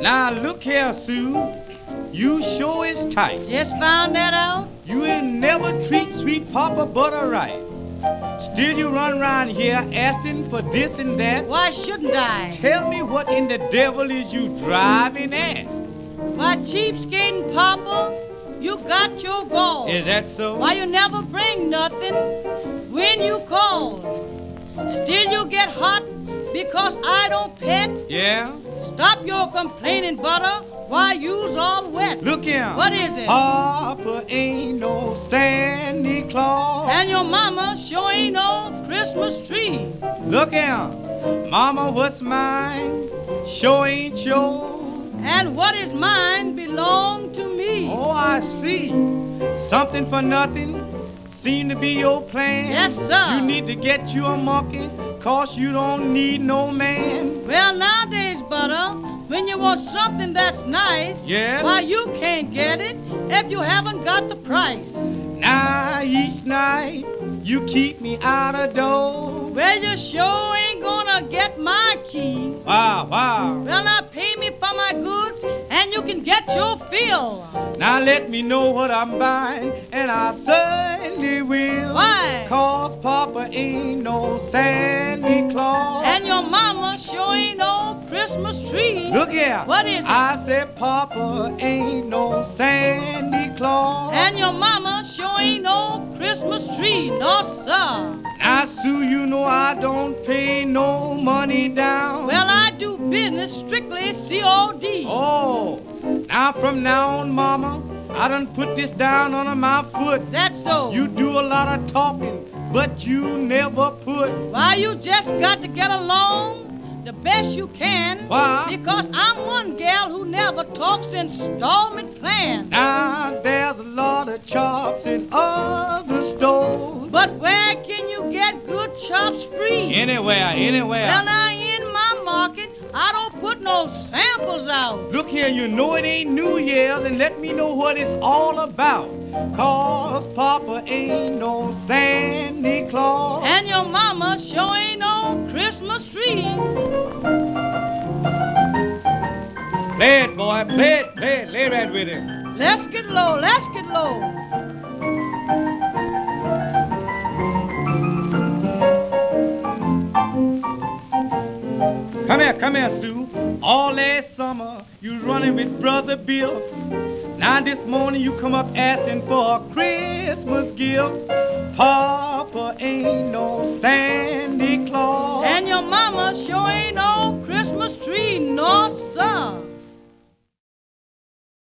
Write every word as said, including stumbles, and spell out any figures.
Now look here, Sue. You sure is tight. Just found that out? You ain't never treat sweet Papa Butter right. Still you run around here asking for this and that. Why shouldn't I? Tell me what in the devil is you driving at? Why, cheapskating, Papa, you got your goal. Is that so? Why you never bring nothing when you call? Still you get hot because I don't pet? Yeah? Stop your complaining, Butter. Why you's all wet? Look here. What is it? Papa ain't no Santa Claus. And your mama sure ain't no Christmas tree. Look here. Mama, what's mine sure ain't yours. And what is mine belong to me. Oh, I see. Something for nothing seem to be your plan. Yes, sir. You need to get you a monkey, cause you don't need no man. Well, nowadays, Butter, when you want something that's nice, yeah? Why, you can't get it if you haven't got the price. Now, each night, you keep me out of door. Well, you sure ain't gonna get my key. Wow, wow. Well, now pay me for my goods, and you can get your fill. Now let me know what I'm buying, and I certainly will. Why? Cause Papa ain't no Santa Claus. And your mama sure ain't no Christmas tree. Look here. What is it? I said Papa ain't no Santa Claus. And your mama sure ain't no Christmas tree. No, sir. Now, Sue, you know I don't pay no money down. Well, I do business strictly C O D. Oh, now from now on, Mama, I done put this down under my foot. That's so. You do a lot of talking, but you never put. Why, you just got to get along the best you can. Why? Because I'm one gal who never talks installment plans. Now, there's a lot of chops in other stores. But where can you get good chops free? Anywhere, anywhere. Well, now, in my market, I don't put no samples out. Look here, you know it ain't New Year's, and let me know what it's all about. Cause Papa ain't no Santa Claus. And your mama sure ain't no Christmas tree. Play it, boy, play it, play it, lay right with it. Let's get low, let's get low. Come here, come here, Sue. All last summer, you was running with Brother Bill. Now this morning you come up asking for a Christmas gift. Papa ain't no Santa